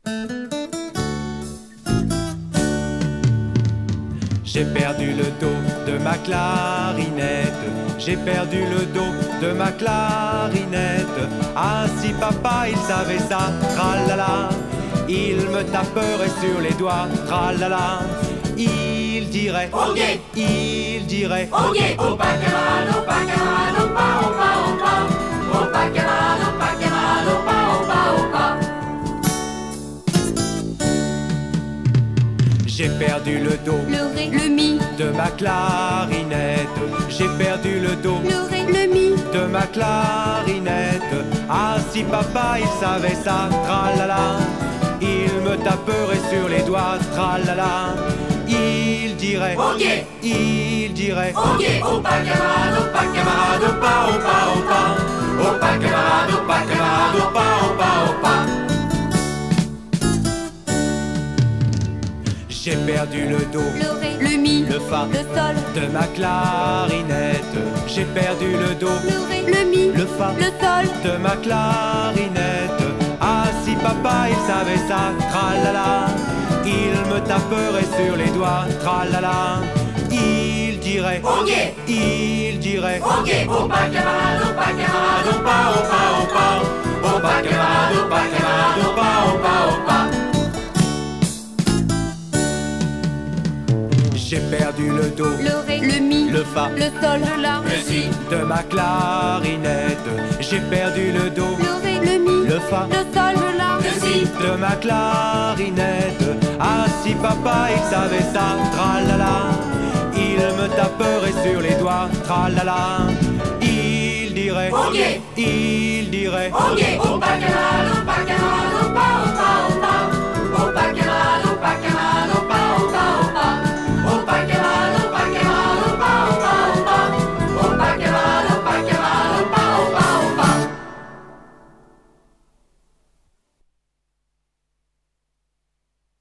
J'ai perdu le dos de ma clarinette, j'ai perdu le dos de ma clarinette. Ah si papa il savait ça, tralala, il me taperait sur les doigts, tralala. Il dirait, ok, il dirait, ok, opa camarade, opa camarade, opa, opa, opa, opa camarade, opa camarade, opa, opa, opa. J'ai perdu le dos, le ré, le mi, de ma clarinette. J'ai perdu le dos, le ré, le mi, de ma clarinette. Ah si papa il savait ça, tralala, il me taperait sur les doigts, tralala. Il dirait, ok, il dirait, ok, opa camarade, opa camarade, opa, opa, opa, opa camarade, opa camarade, opa, opa, opa. J'ai perdu le dos, le ré, le mi, le fa, le sol, de ma clarinette. J'ai perdu le dos, le ré, le mi, le fa, le sol, de ma clarinette. Ah si papa il savait ça, tralala, il me taperait sur les doigts, tralala. Il dirait, ok, il dirait, ok, opa camarade, opa camarade, opa, opa, opa, opa camarade, opa camarade, opa, opa, opa. j'ai perdu le dos, le ré, le mi, le fa, le sol, le la, Le si, de ma clarinette. J'ai perdu le dos, le ré, le mi, le fa, le sol, le la, le si, de ma clarinette. Ah si papa il savait ça, tralala, il me taperait sur les doigts, tralala. Il dirait, ok, il dirait, ok, opa camarade, opa camarade,